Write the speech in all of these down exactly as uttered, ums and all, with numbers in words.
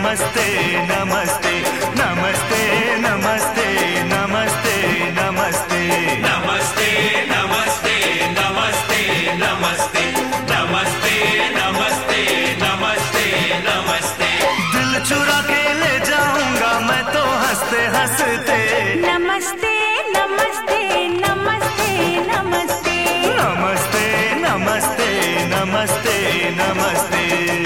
नमस्ते नमस्ते नमस्ते नमस्ते नमस्ते नमस्ते नमस्ते नमस्ते नमस्ते नमस्ते नमस्ते नमस्ते नमस्ते नमस्ते। दिल चुरा के ले जाऊंगा मैं तो हंसते हंसते। नमस्ते नमस्ते नमस्ते नमस्ते नमस्ते नमस्ते नमस्ते नमस्ते।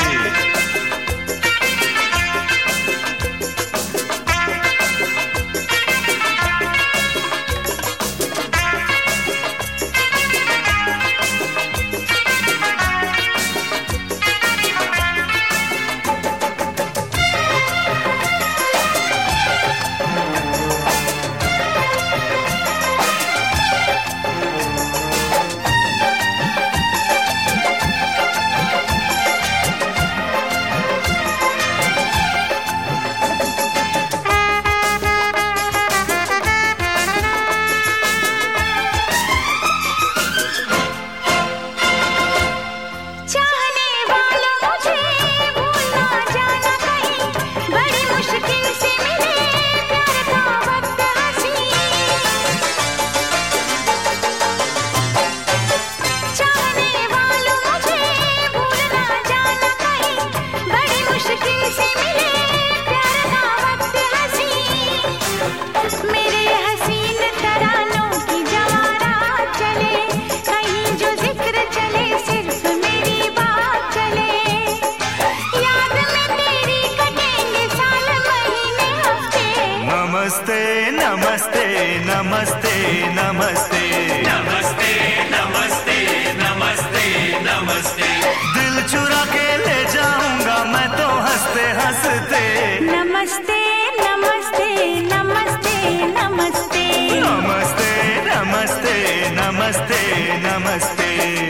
नमस्ते नमस्ते नमस्ते नमस्ते नमस्ते नमस्ते नमस्ते नमस्ते। दिल चुरा के ले जाऊंगा मैं तो हंसते हंसते। नमस्ते नमस्ते नमस्ते नमस्ते नमस्ते नमस्ते नमस्ते नमस्ते।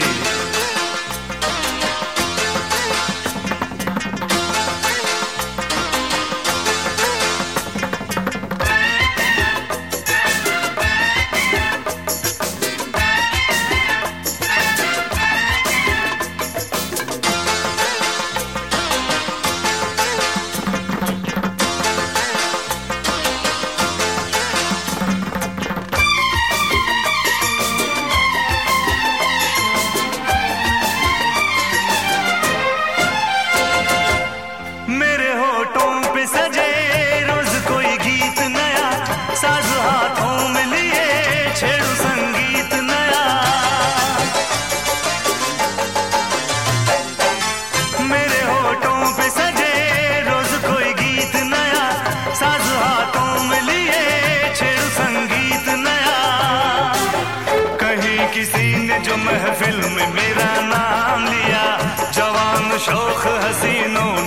सजे रोज कोई गीत नया, साज हाथों में लिए छेड़ू संगीत नया। मेरे होठों पे सजे रोज कोई गीत नया, साज हाथों में लिए छेड़ू संगीत नया। कहीं किसी ने जो महफिल में मेरा नाम लिया, जवान शौक हसीनों